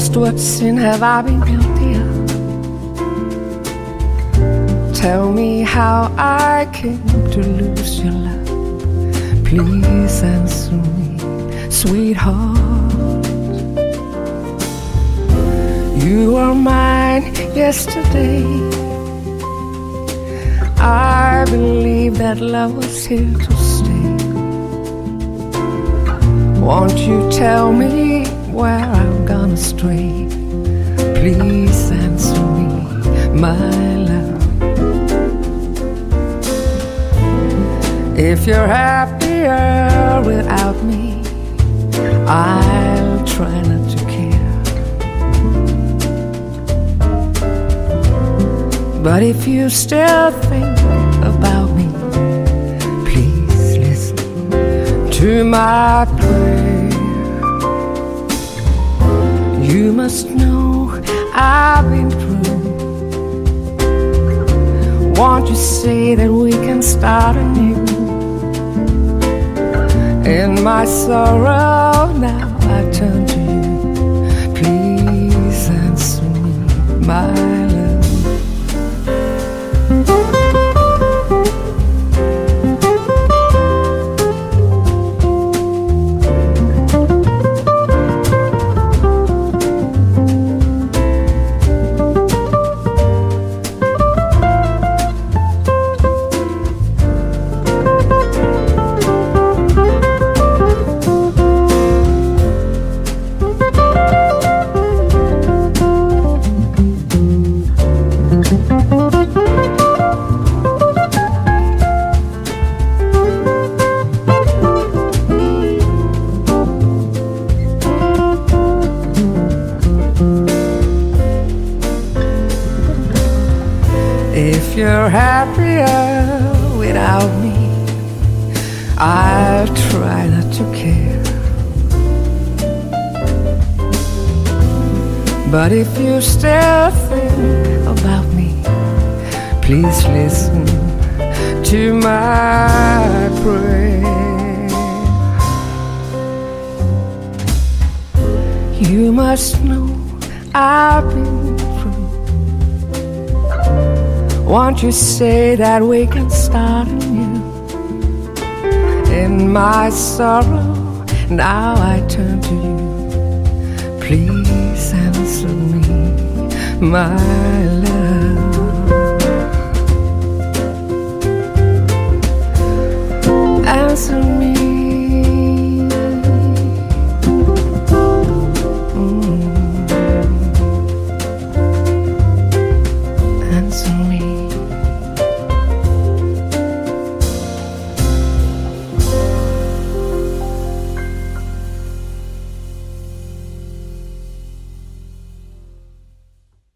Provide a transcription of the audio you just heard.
Just what sin have I been guilty of? Tell me how I came to lose your love. Please answer me, sweetheart. You were mine yesterday. I believe that love was here to stay. Won't you tell me where I'm gonna stray? Please answer me, my love. If you're happier without me, I'll try not to care. But if you still think about me, please listen to my prayer. You must know I've been through. Won't you say that we can start anew? In my sorrow now I turn to you. Please answer me, my love. If you're happier without me, I'll try not to care. But if you still think about me, please listen to my prayer. You must know I've been through. Won't you say that we can start anew? In my sorrow, now I turn to you. Please answer me, my love. Answer me.